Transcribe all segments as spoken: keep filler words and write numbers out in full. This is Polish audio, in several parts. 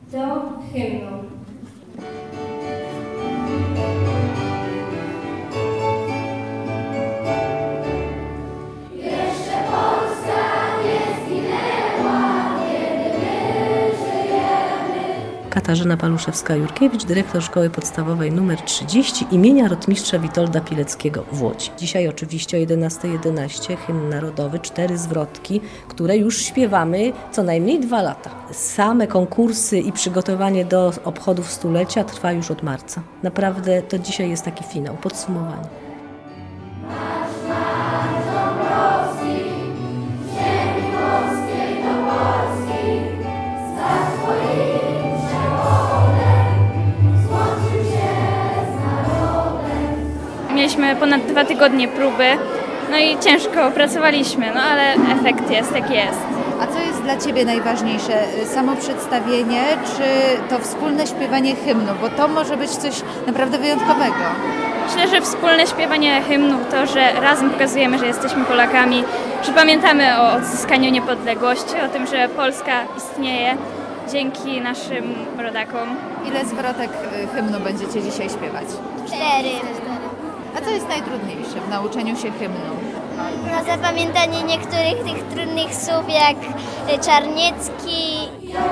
do hymnu. Katarzyna Paluszewska-Jurkiewicz, dyrektor Szkoły Podstawowej nr trzydzieści imienia rotmistrza Witolda Pileckiego w Łodzi. Dzisiaj oczywiście o jedenasta jedenaście hymn narodowy, cztery zwrotki, które już śpiewamy co najmniej dwa lata. Same konkursy i przygotowanie do obchodów stulecia trwa już od marca. Naprawdę to dzisiaj jest taki finał, podsumowanie. Mieliśmy ponad dwa tygodnie próby, no i ciężko pracowaliśmy, no ale efekt jest jaki jest. A co jest dla Ciebie najważniejsze? Samo przedstawienie, czy to wspólne śpiewanie hymnu? Bo to może być coś naprawdę wyjątkowego. Myślę, że wspólne śpiewanie hymnu, to, że razem pokazujemy, że jesteśmy Polakami, że pamiętamy o odzyskaniu niepodległości, o tym, że Polska istnieje dzięki naszym rodakom. Ile zwrotek hymnu będziecie dzisiaj śpiewać? Cztery. A co jest najtrudniejsze w nauczeniu się hymnu? No, zapamiętanie niektórych tych trudnych słów, jak Czarniecki.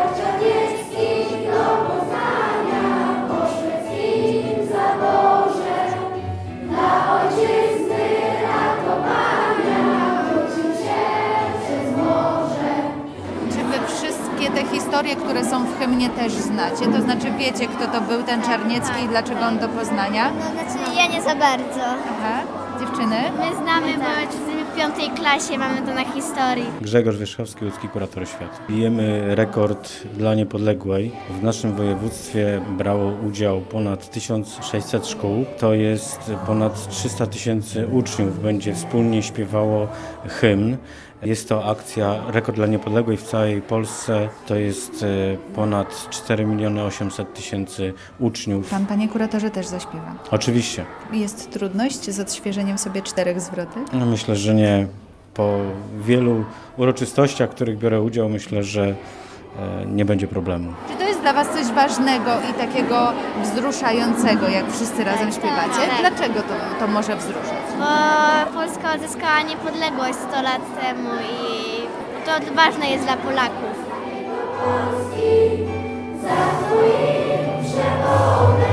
Czy Wy wszystkie te historie, które są w hymnie, też znacie? To znaczy wiecie, kto to był ten Czarniecki i dlaczego on do Poznania? No, znaczy ja nie za bardzo. Aha. Dziewczyny? My znamy, bo w piątej klasie mamy to na historii. Grzegorz Wierzchowski, łódzki kurator oświaty. Bijemy rekord dla niepodległej. W naszym województwie brało udział ponad tysiąc sześćset szkół. To jest ponad trzysta tysięcy uczniów. Będzie wspólnie śpiewało hymn. Jest to akcja Rekord dla Niepodległej w całej Polsce. To jest ponad cztery miliony osiemset tysięcy uczniów. Pan, panie kuratorze, też zaśpiewa. Oczywiście. Jest trudność z odświeżeniem sobie czterech zwrotek? No myślę, że nie. Po wielu uroczystościach, w których biorę udział, myślę, że nie będzie problemu. Czy to jest dla Was coś ważnego i takiego wzruszającego, jak wszyscy razem śpiewacie? tak. Dlaczego to, to może wzruszać? Bo Polska odzyskała niepodległość sto lat temu i to ważne jest dla Polaków. Polski, za Twoim przewodem.